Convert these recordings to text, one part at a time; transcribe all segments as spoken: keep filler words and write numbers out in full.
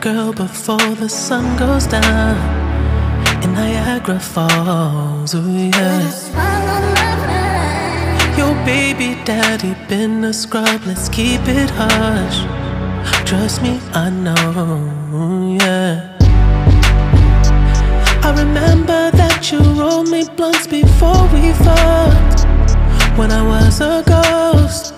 girl, before the sun goes down in Niagara Falls. Ooh, yeah. Your baby daddy been a scrub, let's keep it hush. Trust me, I know, yeah. I remember that you rolled me blunts before we fucked, when I was a ghost.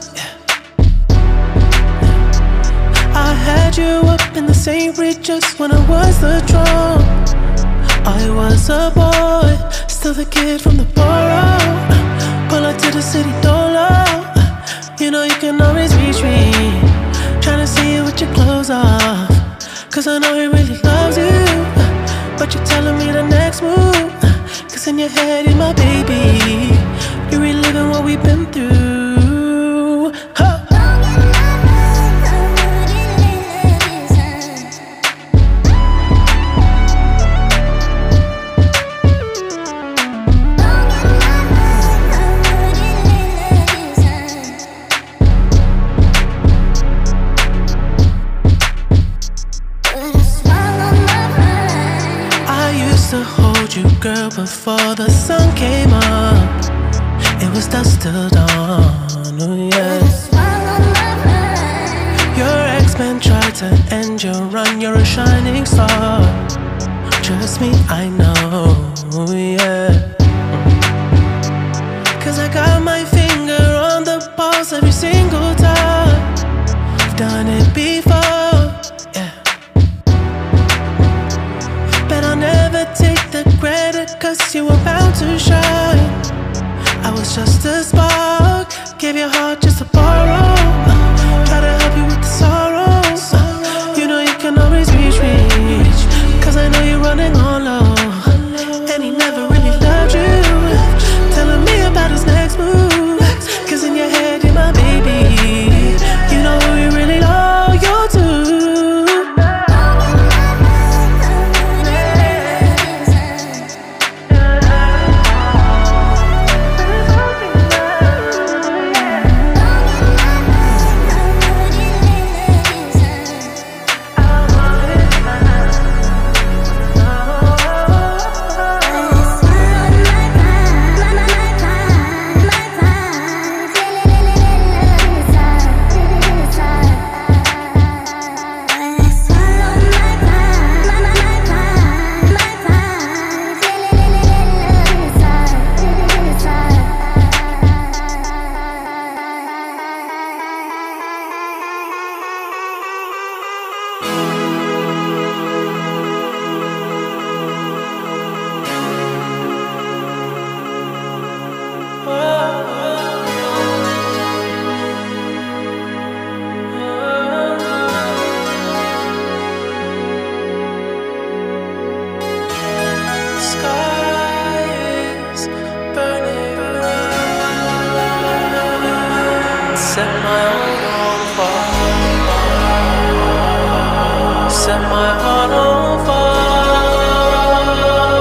I had you up in the Saint Regis when I was the drum. I was a boy, still the kid from the borough. Pull up to the city dolo, you know you can always reach me. Tryna see you with your clothes off, cause I know he really loves you. But you're telling me the next move, cause in your head you're my baby. You're reliving what we've been through, huh. To hold you, girl, before the sun came up. It was dusk till dawn, oh yeah. Your ex-man tried to end your run, you're a shining star. Trust me, I know, yeah. Cause I got my finger on the pulse every single time. I've done it before, yeah. But I'll never take the credit, cause you were bound to shine. I was just a spark, gave your heart just to borrow. uh, Try to help you with the sorrows. uh, You know you can always reach me, cause I know you're running on low. And he never really loved you, telling me about his next move, cause in your head you're my baby. You know who you really loyal to. Set my heart on fire. Set my heart on fire.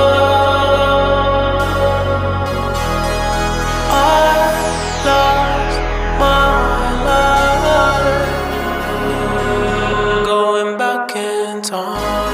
I lost my life, going back in time.